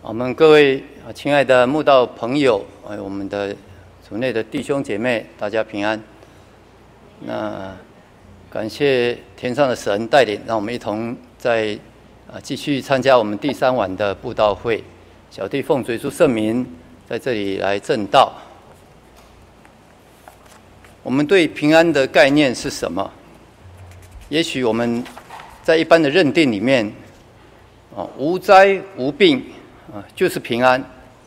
我们各位亲爱的慕道朋友，我们的主内的弟兄姐妹，大家平安。那感谢天上的神带领，让我们一同在继续参加我们第3晚的布道会。小弟奉主耶稣圣名，在这里来证道。我们对平安的概念是什么？也许我们在一般的认定里面，无灾无病就是平安。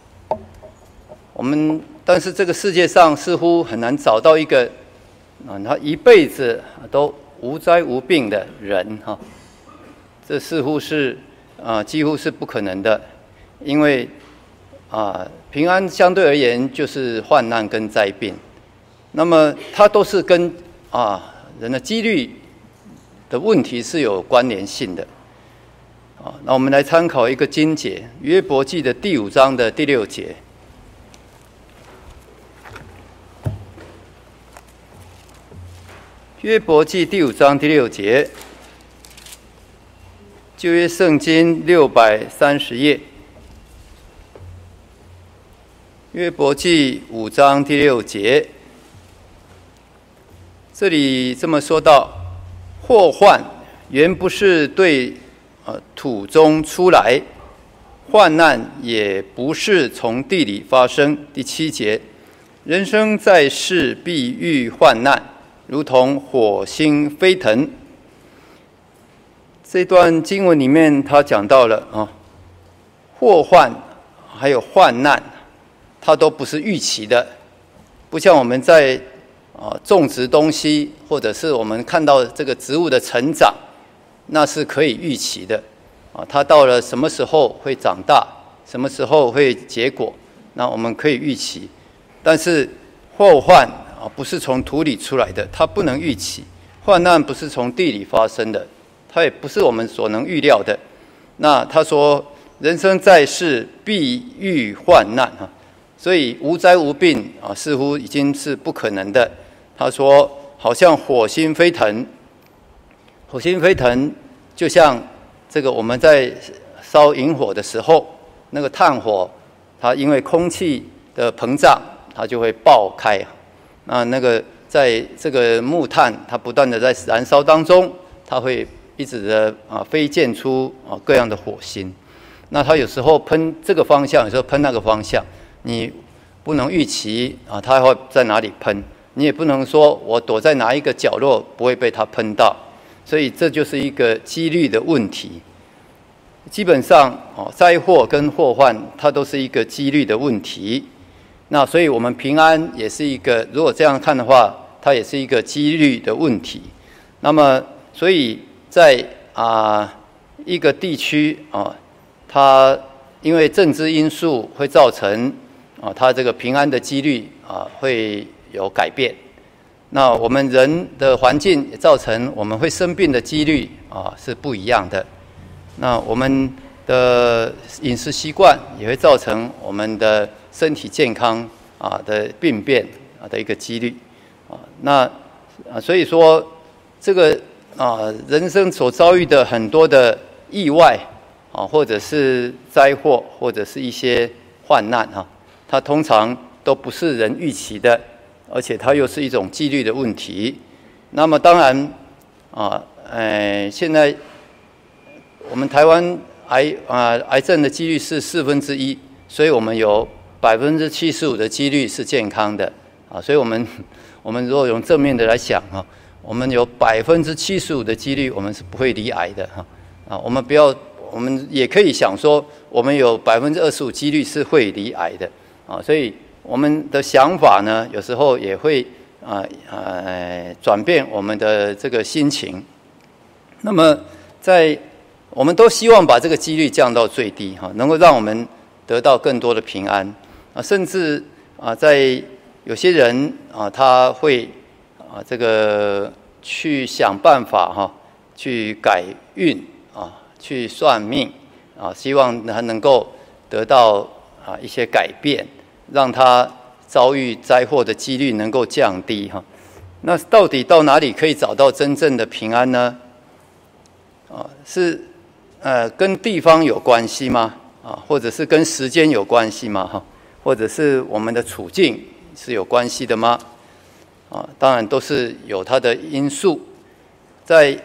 但是这个世界上似乎很难找到一个他一辈子都无灾无病的人这似乎是几乎是不可能的，因为平安相对而言就是患难跟灾病，那么它都是跟人的几率的问题是有关联性的。那我们来参考一个经节，约伯记的第5章的第6节。约伯记第5章第6节，旧约圣经630页。约伯记5章第6节，这里这么说道：祸患原不是对土中出来，患难也不是从地里发生。第7节，人生在世必遇患难，如同火星飞腾。这段经文里面他讲到了祸患还有患难，它都不是预期的，不像我们在种植东西，或者是我们看到这个植物的成长，那是可以预期的它到了什么时候会长大，什么时候会结果，那我们可以预期。但是祸患不是从土里出来的，它不能预期；患难不是从地里发生的，它也不是我们所能预料的。那他说人生在世必遇患难所以无灾无病似乎已经是不可能的。他说好像火星飞腾，火星飞腾就像这个我们在烧引火的时候，那个炭火它因为空气的膨胀，它就会爆开。那个在这个木炭它不断的在燃烧当中，它会一直的飞溅出各样的火星。那它有时候喷这个方向，有时候喷那个方向，你不能预期它会在哪里喷，你也不能说我躲在哪一个角落不会被它喷到，所以这就是一个几率的问题。基本上灾祸跟祸患它都是一个几率的问题。那所以我们平安也是一个，如果这样看的话，它也是一个几率的问题。那么所以在一个地区它因为政治因素会造成它这个平安的几率会有改变。那我们人的环境也造成我们会生病的几率是不一样的。那我们的饮食习惯也会造成我们的身体健康的病变的一个几率那所以说这个人生所遭遇的很多的意外或者是灾祸，或者是一些患难它通常都不是人预期的，而且它又是一种几率的问题。那么当然现在我们台湾癌症的几率是1/4，所以我们有75%的几率是健康的所以我们如果用正面的来想我们有75%的几率我们是不会罹癌的我们也可以想说我们有25%几率是会罹癌的所以我们的想法呢有时候也会转变我们的这个心情。那么我们都希望把这个几率降到最低能够让我们得到更多的平安甚至在有些人他会这个去想办法去改运去算命希望他能够得到一些改变，让他遭遇灾祸的几率能够降低那到底到哪里可以找到真正的平安呢？是跟地方有关系吗？ 或者是跟时间有关系吗？或者是我们的处境是有关系的吗？当然都是有它的因素。在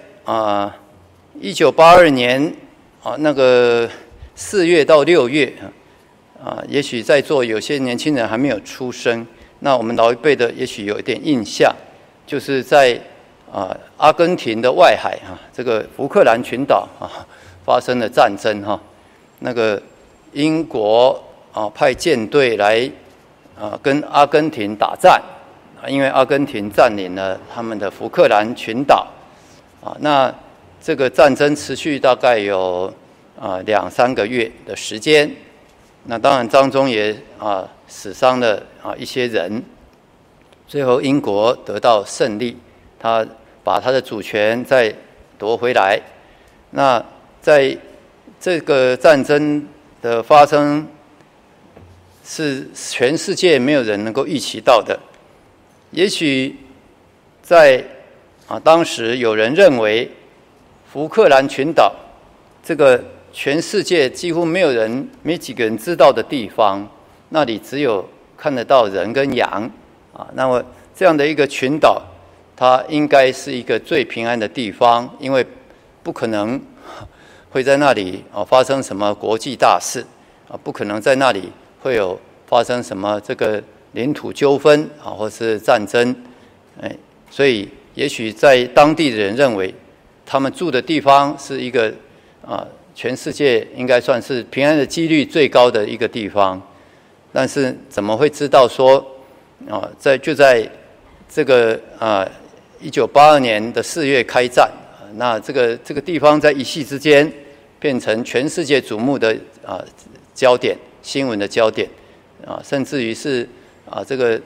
1982年那个4月到6月也许在座有些年轻人还没有出生，那我们老一辈的也许有一点印象，就是在阿根廷的外海这个福克兰群岛发生了战争那个英国派舰队来跟阿根廷打战因为阿根廷占领了他们的福克兰群岛那这个战争持续大概有2-3个月的时间。那当然当中也死伤了一些人，最后英国得到胜利，他把他的主权再夺回来。那在这个战争的发生是全世界没有人能够预期到的。也许在当时有人认为福克兰群岛这个全世界几乎没几个人知道的地方，那里只有看得到人跟羊那么这样的一个群岛，它应该是一个最平安的地方，因为不可能会在那里发生什么国际大事不可能在那里会有发生什么这个领土纠纷或是战争所以也许在当地的人认为他们住的地方是一个全世界应该算是平安的几率最高的一个地方。但是怎么会知道说就在这个1982年的4月开战那这个地方在一夕之间变成全世界瞩目的焦点，新闻的焦点甚至于是这个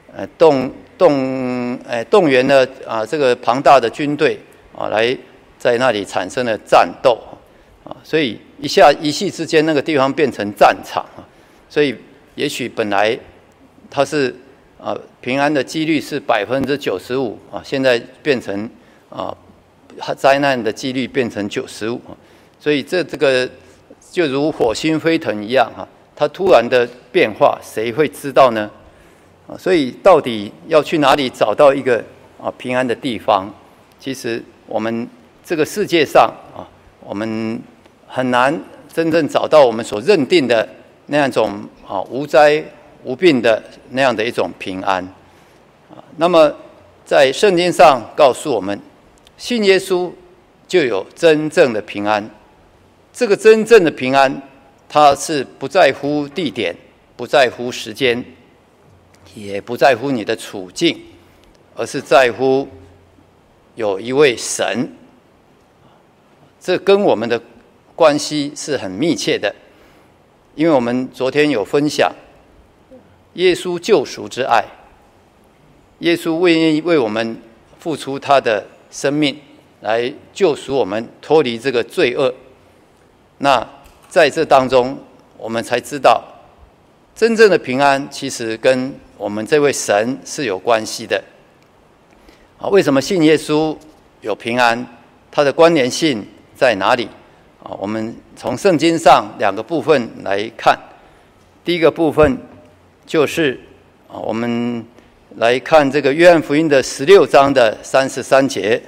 动员了这个庞大的军队来在那里产生了战斗所以一夕之间那个地方变成战场所以也许本来它是平安的几率是95%现在变成灾难的几率变成95%所以这个就如火星飞腾一样它突然的变化谁会知道呢所以到底要去哪里找到一个平安的地方，其实我们这个世界上我们很难真正找到我们所认定的那样一种无灾无病的那样的一种平安那么在圣经上告诉我们，信耶稣就有真正的平安。这个真正的平安，它是不在乎地点，不在乎时间，也不在乎你的处境，而是在乎有一位神。这跟我们的关系是很密切的，因为我们昨天有分享耶稣救赎之爱，耶稣愿意为我们付出他的生命来救赎我们脱离这个罪恶。那在这当中我们才知道真正的平安其实跟我们这位神是有关系的为什么信耶稣有平安，它的关联性在哪里我们从圣经上2个部分来看。第一个部分就是我们来看这个约翰福音的16章的33节。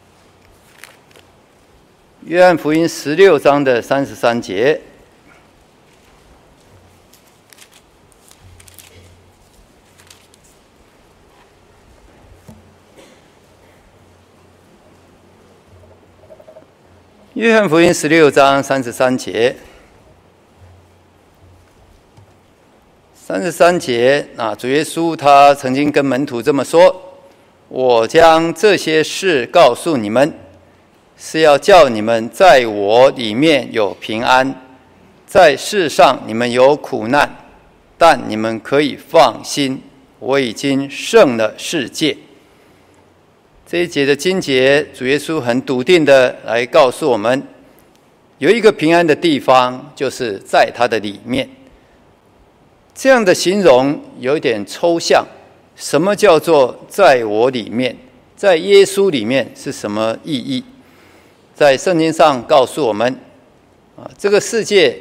约翰福音16章的33节，约翰福音16章33节，33节主耶稣他曾经跟门徒这么说：我将这些事告诉你们，是要叫你们在我里面有平安。在世上你们有苦难，但你们可以放心，我已经胜了世界。这一节的经节，主耶稣很笃定的来告诉我们，有一个平安的地方，就是在他的里面。这样的形容有一点抽象，什么叫做在我里面？在耶稣里面是什么意义？在圣经上告诉我们这个世界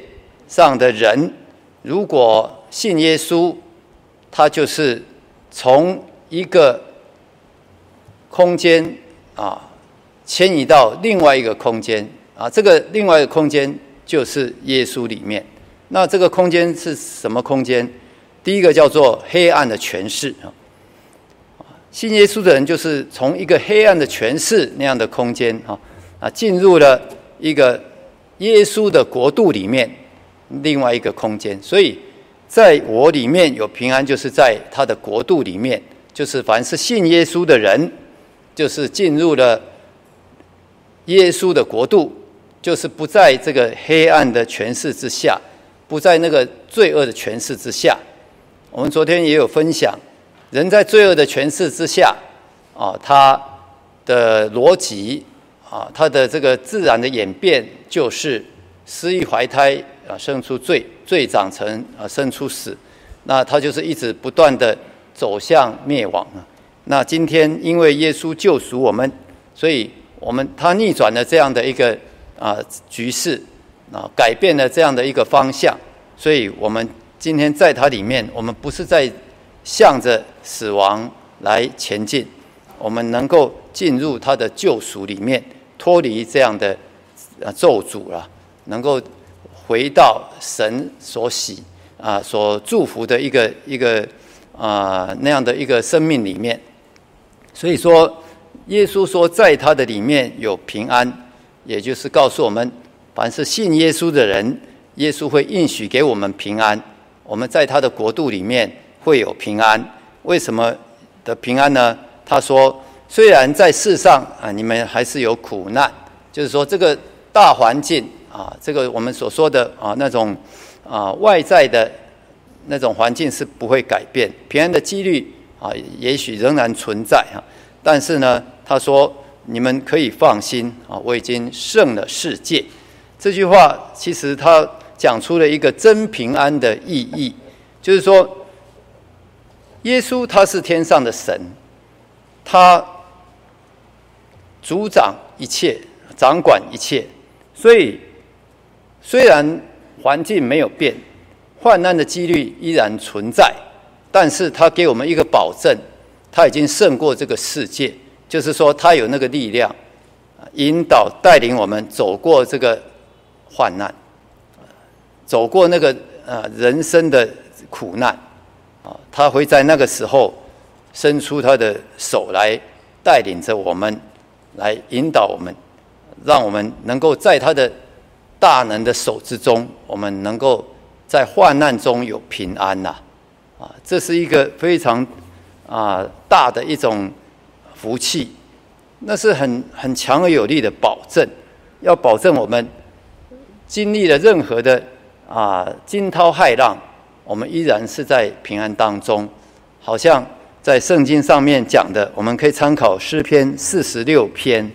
上的人，如果信耶稣，他就是从一个空间迁移到另外一个空间这个另外一个空间就是耶稣里面。那这个空间是什么空间？第一个叫做黑暗的权势信耶稣的人就是从一个黑暗的权势那样的空间进入了一个耶稣的国度里面，另外一个空间。所以在我里面有平安，就是在他的国度里面，就是凡是信耶稣的人，就是进入了耶稣的国度，就是不在这个黑暗的权势之下，不在那个罪恶的权势之下。我们昨天也有分享，人在罪恶的权势之下他的逻辑他的这个自然的演变就是失意怀胎生出罪，罪长成生出死，那他就是一直不断的走向灭亡那今天因为耶稣救赎我们，所以他逆转了这样的一个局势改变了这样的一个方向，所以我们今天在他里面，我们不是在向着死亡来前进，我们能够进入他的救赎里面，脱离这样的咒诅了，能够回到神所喜所祝福的一个那样的一个生命里面。所以说耶稣说在他的里面有平安，也就是告诉我们凡是信耶稣的人，耶稣会应许给我们平安，我们在他的国度里面会有平安。为什么的平安呢？他说虽然在世上你们还是有苦难，就是说这个大环境这个我们所说的那种外在的那种环境是不会改变，平安的几率也许仍然存在但是呢他说你们可以放心我已经胜了世界。这句话其实他讲出了一个真平安的意义，就是说耶稣他是天上的神，他主掌一切，掌管一切，所以虽然环境没有变，患难的几率依然存在，但是他给我们一个保证，他已经胜过这个世界，就是说他有那个力量引导带领我们走过这个患难，走过那个人生的苦难他会在那个时候伸出他的手来带领着我们，来引导我们，让我们能够在他的大能的手之中，我们能够在患难中有平安这是一个非常大的一种福气，那是很强而有力的保证，要保证我们经历了任何的惊涛骇浪，我们依然是在平安当中。好像在圣经上面讲的，我们可以参考诗篇46篇。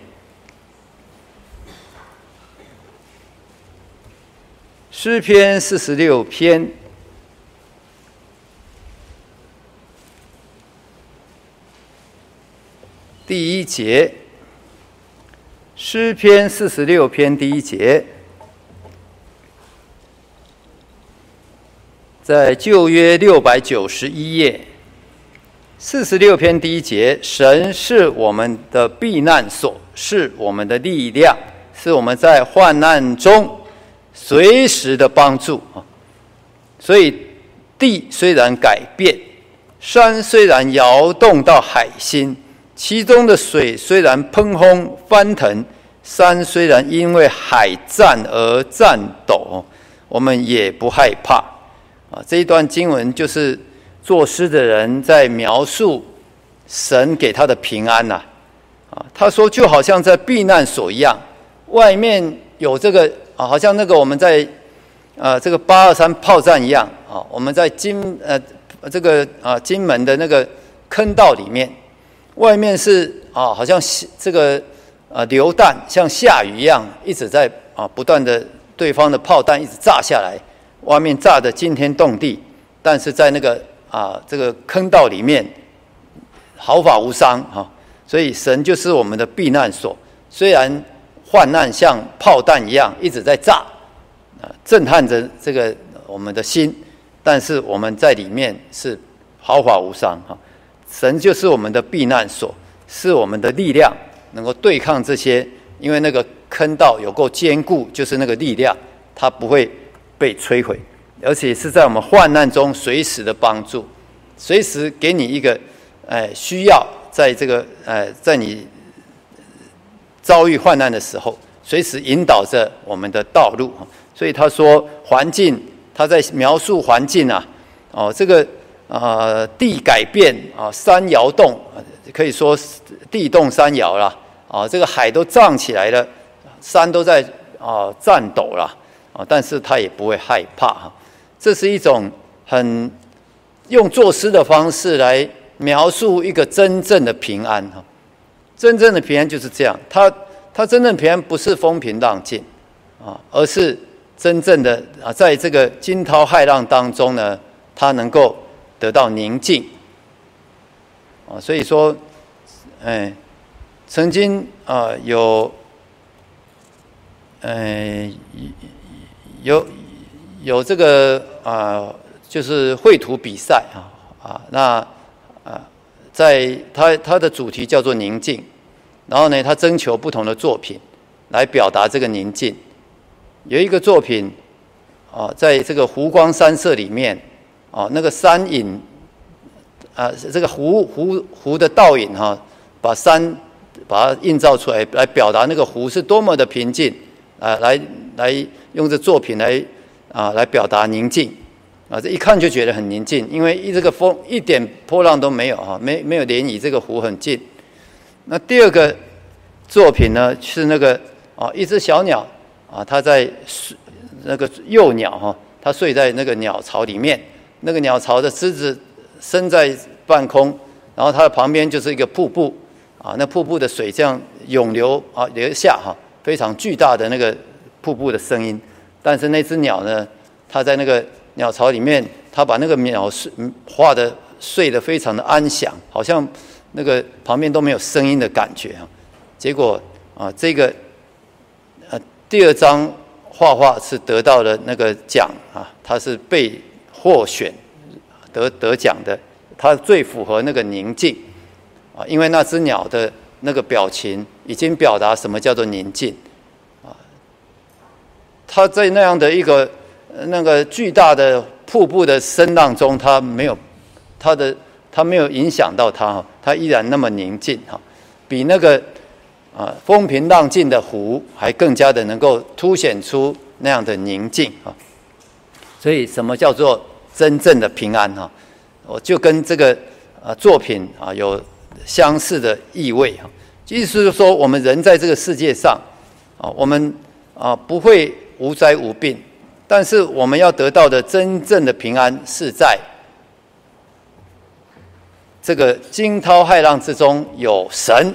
诗篇46篇第1节，诗篇46篇第1节，在旧约691页，46篇第1节，神是我们的避难所，是我们的力量，是我们在患难中随时的帮助所以地虽然改变，山虽然摇动到海心，其中的水虽然喷轰翻腾，山虽然因为海战而颤抖，我们也不害怕这一段经文就是作诗的人在描述神给他的平安他说就好像在避难所一样，外面有这个好像那个我们在这个823炮战一样我们在金门的那个坑道里面，外面是好像这个流弹像下雨一样一直在不断的对方的炮弹一直炸下来，外面炸得惊天动地，但是在那个这个坑道里面毫发无伤所以神就是我们的避难所，虽然患难像炮弹一样一直在炸震撼着这个我们的心，但是我们在里面是毫发无伤哈。神就是我们的避难所，是我们的力量，能够对抗这些，因为那个坑道有够坚固，就是那个力量，它不会被摧毁，而且是在我们患难中随时的帮助，随时给你一个需要，在这个在你遭遇患难的时候，随时引导着我们的道路。所以他说环境，他在描述环境啊，这个地改变啊，山摇动，可以说地动山摇啦，这个海都涨起来了，山都在颤抖了，但是他也不会害怕哈。这是一种很用作诗的方式来描述一个真正的平安哈。真正的平安就是这样，他真正平安不是风平浪静而是真正的在这个惊涛骇浪当中呢，他能够得到宁静所以说曾经有这个就是绘图比赛在它的主题叫做宁静，然后呢，他征求不同的作品来表达这个宁静。有一个作品在这个湖光山色里面那个山影这个湖的倒影把山把它映照出来，来表达那个湖是多么的平静来用这作品来表达宁静这一看就觉得很宁静，因为这个风一点波浪都没有没有涟漪，这个湖很静。那第二个作品呢是那个一只小鸟它在那个幼鸟它睡在那个鸟巢里面，那个鸟巢的枝子伸在半空，然后它的旁边就是一个瀑布那瀑布的水这样涌流流下非常巨大的那个瀑布的声音。但是那只鸟呢，它在那个鸟巢里面，它把那个鸟画的睡得非常的安详，好像那个旁边都没有声音的感觉结果这个第二张画是得到了那个奖它是被获选得奖的，它最符合那个宁静因为那只鸟的那个表情已经表达什么叫做宁静它在那样的一个那个巨大的瀑布的声浪中，它没有影响到它依然那么宁静比那个风平浪静的湖还更加的能够凸显出那样的宁静所以什么叫做真正的平安我就跟这个作品有相似的意味意思是说，我们人在这个世界上我们不会无灾无病，但是我们要得到的真正的平安是在这个惊涛骇浪之中有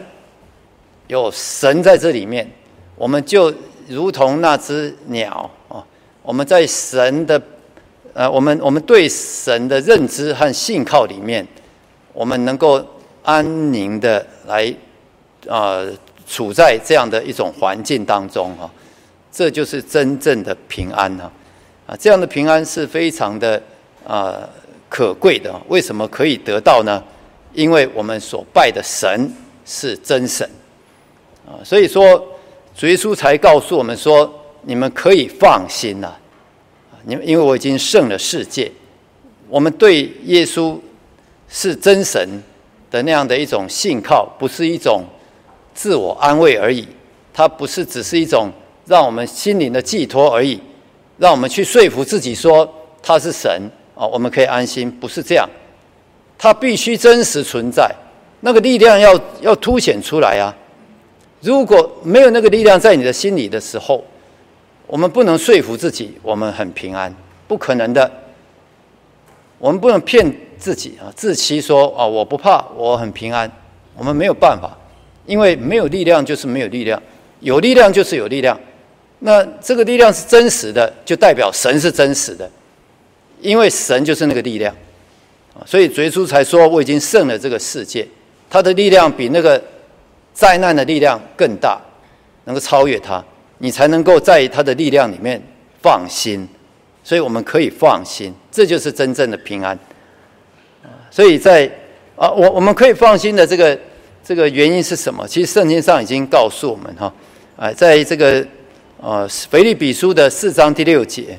神在这里面，我们就如同那只鸟我们在神的我们对神的认知和信靠里面，我们能够安宁的来处在这样的一种环境当中这就是真正的平安这样的平安是非常的可贵的为什么可以得到呢？因为我们所拜的神是真神所以说主耶稣才告诉我们说，你们可以放心因为我已经胜了世界。我们对耶稣是真神的那样的一种信靠，不是一种自我安慰而已，它不是只是一种让我们心灵的寄托而已，让我们去说服自己说他是神我们可以安心，不是这样。它必须真实存在，那个力量要凸显出来如果没有那个力量在你的心里的时候，我们不能说服自己我们很平安，不可能的。我们不能骗自己自欺说我不怕，我很平安。我们没有办法，因为没有力量就是没有力量，有力量就是有力量。那这个力量是真实的，就代表神是真实的，因为神就是那个力量所以主耶稣才说，我已经胜了这个世界。他的力量比那个灾难的力量更大，能够超越它，你才能够在他的力量里面放心，所以我们可以放心，这就是真正的平安。所以我们可以放心的这个原因是什么？其实圣经上已经告诉我们哈，在这个腓立比书的4章第6节，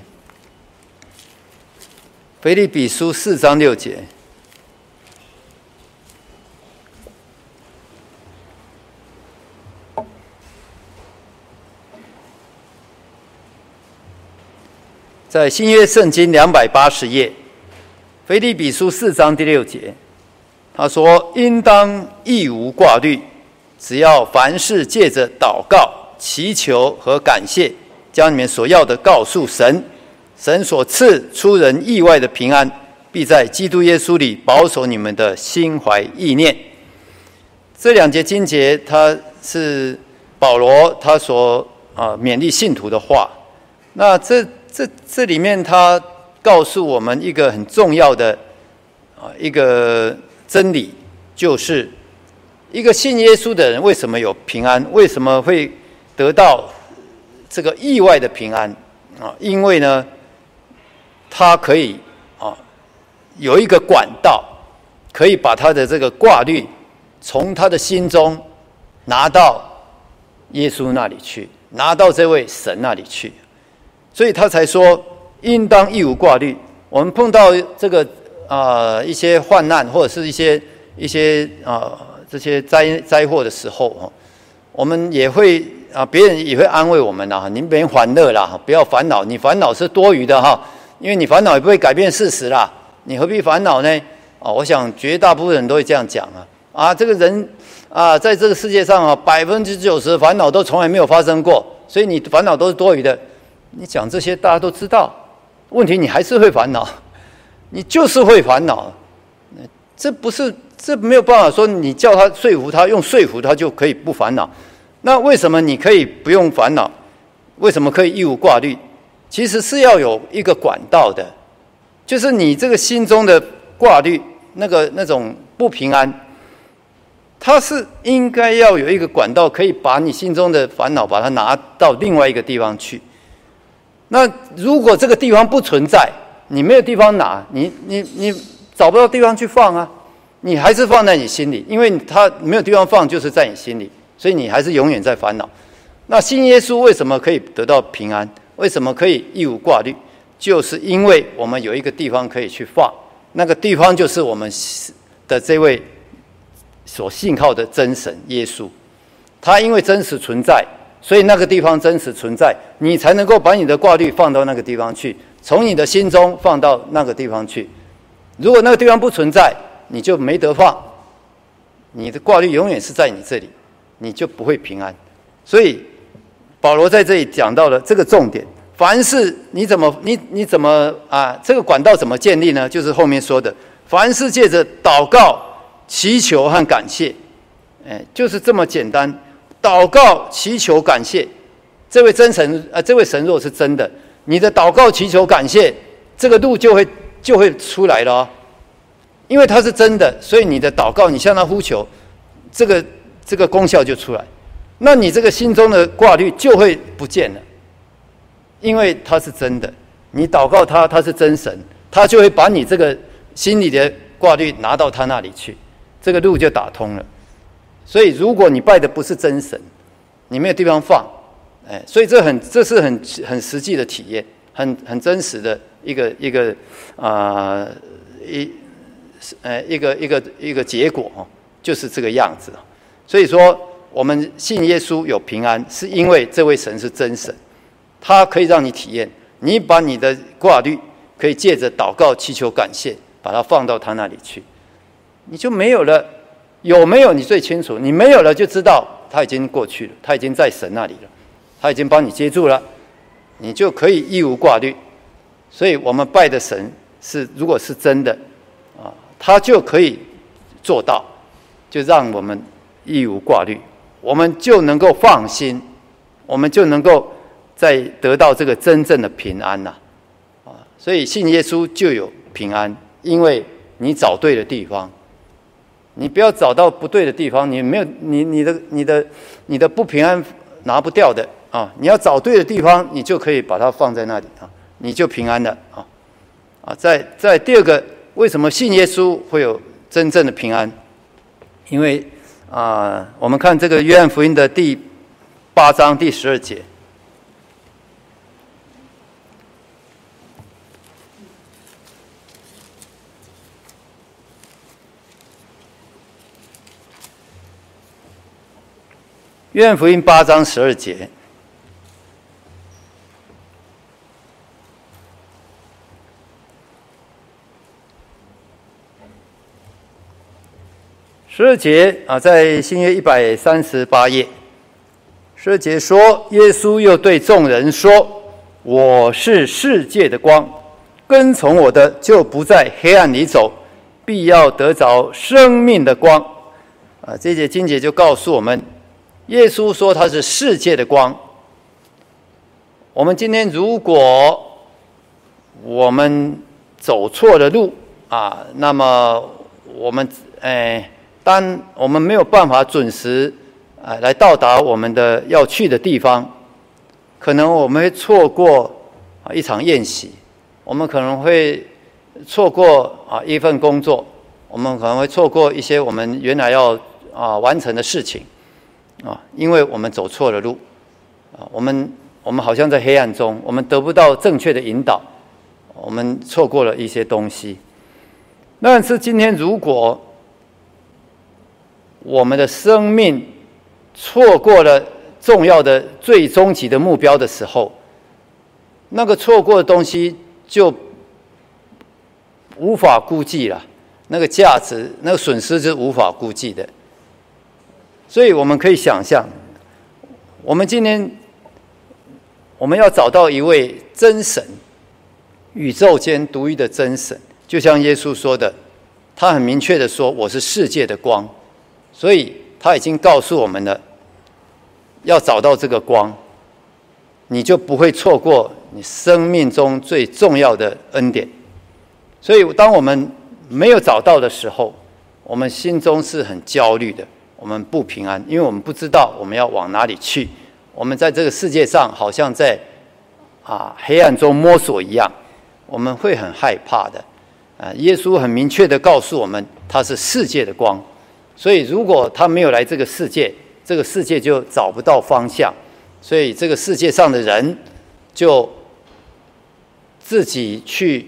腓立比书4章6节。在新约圣经280页，腓立比书4章第6节，他说：“应当一无挂虑，只要凡事借着祷告、祈求和感谢，将你们所要的告诉神，神所赐出人意外的平安，必在基督耶稣里保守你们的心怀意念。”这2节经节，它是保罗他所勉励信徒的话。那这里面他告诉我们一个很重要的一个真理，就是一个信耶稣的人为什么有平安，为什么会得到这个意外的平安啊？因为呢，他可以有一个管道，可以把他的这个挂虑从他的心中拿到耶稣那里去，拿到这位神那里去。所以他才说应当一无挂虑。我们碰到这个一些患难或者是一些这些灾祸的时候，我们也会别人也会安慰我们啦，您别烦乐啦，不要烦恼，你烦恼是多余的哈，因为你烦恼也不会改变事实啦，你何必烦恼呢？我想绝大部分人都会这样讲这个人在这个世界上90%的烦恼都从来没有发生过，所以你烦恼都是多余的。你讲这些大家都知道，问题你还是会烦恼，你就是会烦恼，这没有办法说你叫他说服他，用说服他就可以不烦恼。那为什么你可以不用烦恼？为什么可以一无挂虑？其实是要有一个管道的，就是你这个心中的挂虑，那种不平安，它是应该要有一个管道，可以把你心中的烦恼把它拿到另外一个地方去。那如果这个地方不存在，你没有地方拿，你找不到地方去放你还是放在你心里，因为它没有地方放，就是在你心里，所以你还是永远在烦恼。那信耶稣为什么可以得到平安？为什么可以一无挂虑？就是因为我们有一个地方可以去放，那个地方就是我们的这位所信靠的真神耶稣，他因为真实存在，所以那个地方真实存在，你才能够把你的挂虑放到那个地方去，从你的心中放到那个地方去。如果那个地方不存在，你就没得放，你的挂虑永远是在你这里，你就不会平安。所以保罗在这里讲到了这个重点，凡事你怎么这个管道怎么建立呢？就是后面说的，凡事借着祷告、祈求和感谢，就是这么简单。祷告、祈求、感谢，这位真神这位神若是真的，你的祷告、祈求、感谢，这个路就会出来了因为它是真的，所以你的祷告，你向他呼求，这个功效就出来。那你这个心中的挂虑就会不见了，因为它是真的。你祷告他是真神，他就会把你这个心里的挂虑拿到他那里去，这个路就打通了。所以如果你拜的不是真神，你没有地方放，所以这是很实际的体验，很真实的一个结果就是这个样子。所以说我们信耶稣有平安，是因为这位神是真神，他可以让你体验，你把你的挂虑可以借着祷告、祈求、感谢，把它放到他那里去，你就没有了。有没有你最清楚，你没有了就知道他已经过去了，他已经在神那里了，他已经帮你接住了，你就可以一无挂虑。所以我们拜的神如果是真的他就可以做到，就让我们一无挂虑，我们就能够放心，我们就能够再得到这个真正的平安所以信耶稣就有平安，因为你找对了地方。你不要找到不对的地方，你没有你的不平安拿不掉的， 啊，你要找对的地方，你就可以把它放在那里啊，你就平安了啊。在第二个，为什么信耶稣会有真正的平安？因为我们看这个约翰福音的第8章第12节。约翰福音8章12节，在新约138页，12节说，耶稣又对众人说：“我是世界的光，跟从我的就不在黑暗里走，必要得着生命的光。”这节经节就告诉我们，耶稣说他是世界的光。我们今天如果我们走错了路那么我们当我们没有办法准时来到达我们的要去的地方，可能我们会错过一场宴席，我们可能会错过一份工作，我们可能会错过一些我们原来要完成的事情因为我们走错了路我们好像在黑暗中，我们得不到正确的引导，我们错过了一些东西。但是今天如果我们的生命错过了重要的最终极的目标的时候，那个错过的东西就无法估计了，那个价值那个损失是无法估计的。所以我们可以想象，我们今天我们要找到一位真神，宇宙间独一的真神，就像耶稣说的，他很明确的说，我是世界的光。所以他已经告诉我们了，要找到这个光，你就不会错过你生命中最重要的恩典。所以当我们没有找到的时候，我们心中是很焦虑的，我们不平安，因为我们不知道我们要往哪里去。我们在这个世界上好像在黑暗中摸索一样，我们会很害怕的耶稣很明确的告诉我们，他是世界的光。所以如果他没有来这个世界，这个世界就找不到方向，所以这个世界上的人就自己去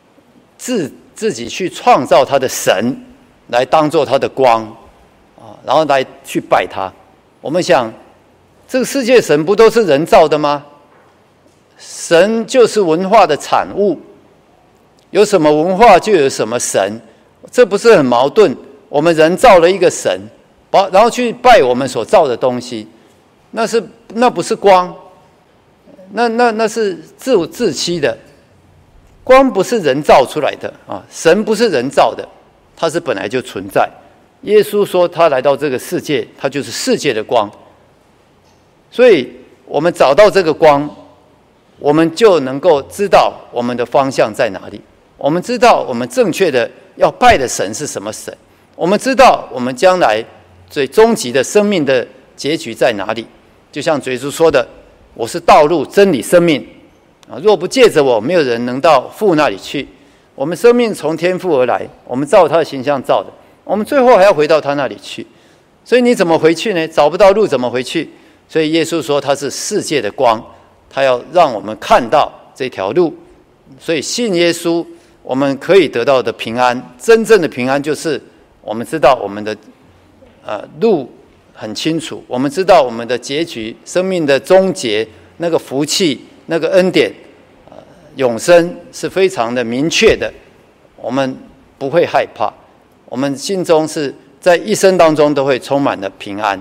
创造他的神来当作他的光然后来去拜他。我们想，这个世界神不都是人造的吗？神就是文化的产物，有什么文化就有什么神，这不是很矛盾？我们人造了一个神，然后去拜我们所造的东西，那不是光，那是自欺的。光不是人造出来的神不是人造的，它是本来就存在。耶稣说他来到这个世界，他就是世界的光。所以我们找到这个光，我们就能够知道我们的方向在哪里，我们知道我们正确的要拜的神是什么神，我们知道我们将来最终极的生命的结局在哪里。就像主耶稣说的，我是道路真理生命若不借着我，没有人能到父那里去。我们生命从天父而来，我们照他的形象造的，我们最后还要回到他那里去。所以你怎么回去呢？找不到路怎么回去？所以耶稣说他是世界的光，他要让我们看到这条路。所以信耶稣，我们可以得到的平安，真正的平安就是我们知道我们的路很清楚，我们知道我们的结局，生命的终结，那个福气，那个恩典永生是非常的明确的，我们不会害怕，我们心中是在一生当中都会充满了平安，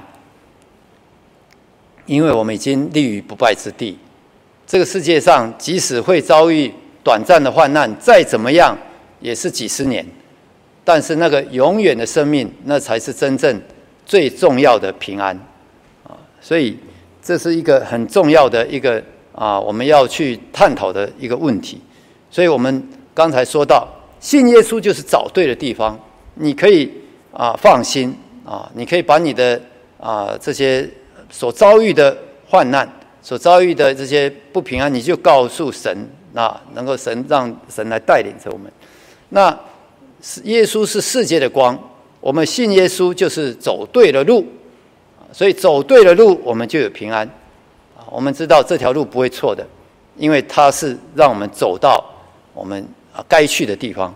因为我们已经立于不败之地。这个世界上即使会遭遇短暂的患难，再怎么样也是几十年，但是那个永远的生命，那才是真正最重要的平安所以这是一个很重要的一个我们要去探讨的一个问题。所以我们刚才说到，信耶稣就是找对的地方，你可以放心你可以把你的这些所遭遇的患难所遭遇的这些不平安，你就告诉神，那能够让神来带领着我们。那耶稣是世界的光，我们信耶稣就是走对了路，所以走对了路，我们就有平安。我们知道这条路不会错的，因为它是让我们走到我们该去的地方。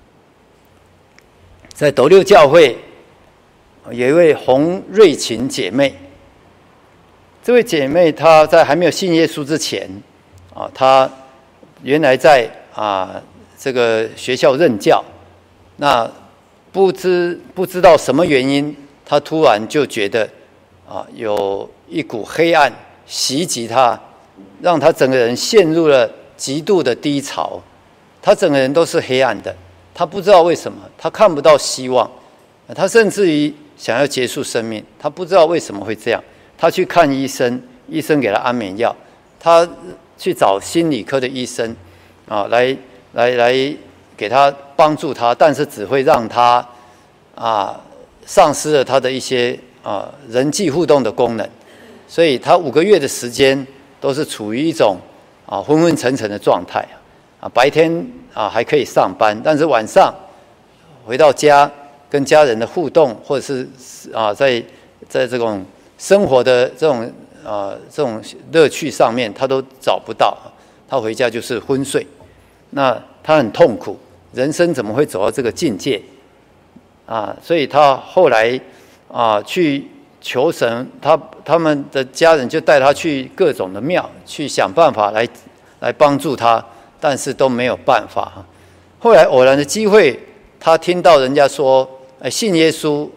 在斗六教会有一位洪瑞琴姐妹，这位姐妹她在还没有信耶稣之前她原来在这个学校任教，那不知道什么原因，她突然就觉得有一股黑暗袭击她，让她整个人陷入了极度的低潮，她整个人都是黑暗的，她不知道为什么，她看不到希望，她甚至于想要结束生命，她不知道为什么会这样。她去看医生，医生给她安眠药，她去找心理科的医生来给她帮助她，但是只会让她丧失了她的一些人际互动的功能，所以她5个月的时间都是处于一种昏昏沉沉的状态白天还可以上班，但是晚上回到家跟家人的互动，或者是在这种生活的这种乐趣上面，他都找不到。他回家就是昏睡，那他很痛苦，人生怎么会走到这个境界所以他后来去求神，他们的家人就带他去各种的庙，去想办法来帮助他，但是都没有办法。后来偶然的机会，他听到人家说信耶稣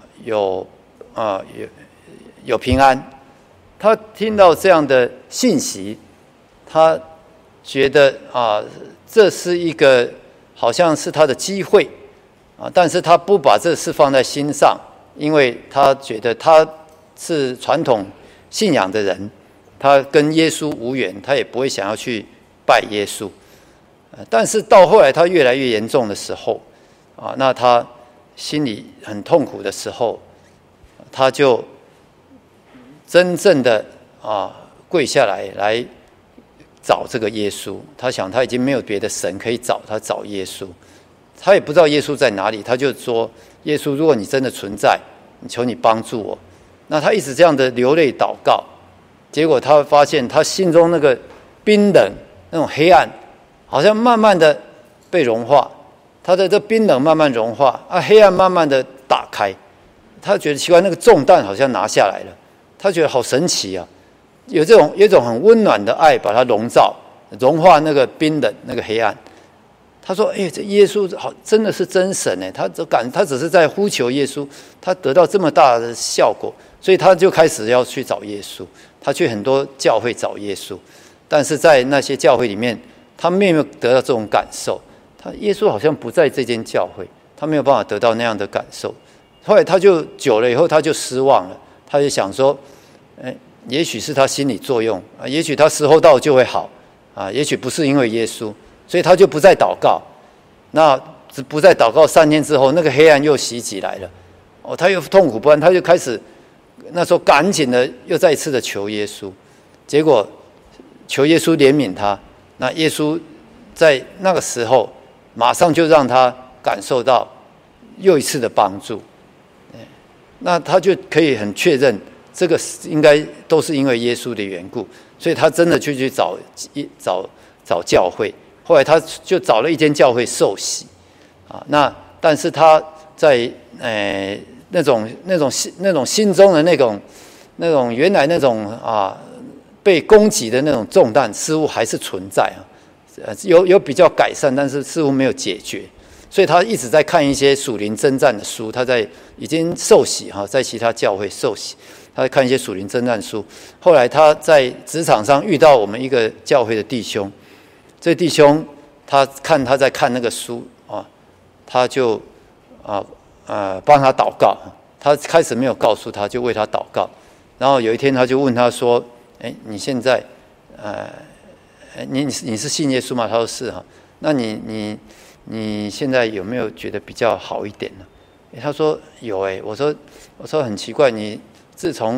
有平安，他听到这样的信息，他觉得这是一个好像是他的机会但是他不把这事放在心上，因为他觉得他是传统信仰的人，他跟耶稣无缘，他也不会想要去拜耶稣。但是到后来他越来越严重的时候那他心里很痛苦的时候，他就真正的跪下来找这个耶稣。他想他已经没有别的神可以找，他找耶稣。他也不知道耶稣在哪里，他就说耶稣，如果你真的存在，求你帮助我。那他一直这样的流泪祷告，结果他发现他心中那个冰冷那种黑暗好像慢慢的被融化，他的这冰冷慢慢融化黑暗慢慢的打开。他觉得奇怪，那个重担好像拿下来了，他觉得好神奇有一种很温暖的爱把它融化那个冰冷那个黑暗。他说这耶稣好真的是真神他只是在呼求耶稣，他得到这么大的效果，所以他就开始要去找耶稣。他去很多教会找耶稣，但是在那些教会里面，他没有得到这种感受。耶稣好像不在这间教会，他没有办法得到那样的感受。后来他就久了以后，他就失望了，他就想说也许是他心理作用也许他时候到就会好也许不是因为耶稣，所以他就不再祷告。那不再祷告3天之后，那个黑暗又袭击来了他又痛苦不安，他就开始那时候赶紧的又再一次的求耶稣，结果求耶稣怜悯他。那耶稣在那个时候马上就让他感受到又一次的帮助，那他就可以很确认这个应该都是因为耶稣的缘故，所以他真的就去找教会。后来他就找了一间教会受洗那但是他在那种心中的那种原来那种被攻击的那种重担似乎还是存在有比较改善，但是似乎没有解决。所以他一直在看一些属灵征战的书，他已经受洗在其他教会受洗，他在看一些属灵征战书。后来他在职场上遇到我们一个教会的弟兄，这弟兄他在看那个书他就帮他祷告。他开始没有告诉他，就为他祷告。然后有一天他就问他说你现在你是信耶稣吗？他说是那你现在有没有觉得比较好一点呢？他说有我说很奇怪，你自从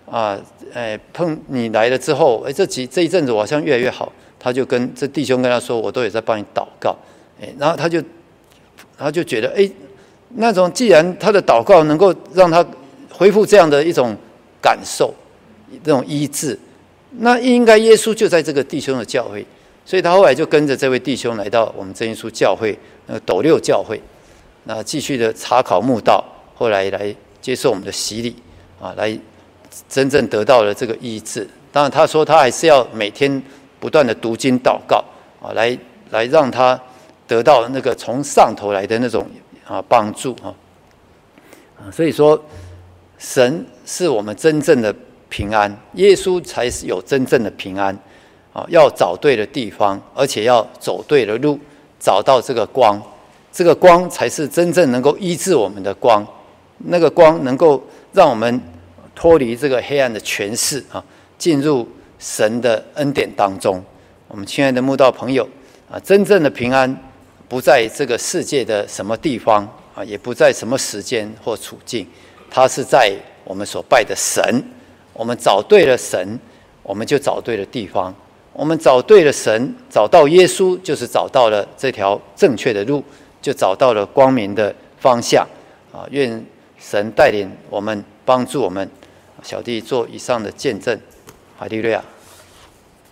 你来了之后，这一阵子我好像越来越好，他就跟这弟兄跟他说，我都有在帮你祷告，然后他就觉得，那种既然他的祷告能够让他恢复这样的一种感受，这种医治，那应该耶稣就在这个弟兄的教会，所以他后来就跟着这位弟兄来到我们真耶稣教会那个斗六教会，那继续的查考慕道，后来接受我们的洗礼来真正得到了这个医治。当然他说他还是要每天不断的读经祷告来让他得到那个从上头来的那种帮助所以说神是我们真正的平安，耶稣才是有真正的平安要找对了地方，而且要走对了路，找到这个光，这个光才是真正能够医治我们的光，那个光能够让我们脱离这个黑暗的权势进入神的恩典当中。我们亲爱的慕道朋友真正的平安不在这个世界的什么地方也不在什么时间或处境，它是在我们所拜的神。我们找对了神，我们就找对了地方。我们找对了神，找到耶稣，就是找到了这条正确的路，就找到了光明的方向愿神带领我们，帮助我们。小弟做以上的见证，哈利路亚。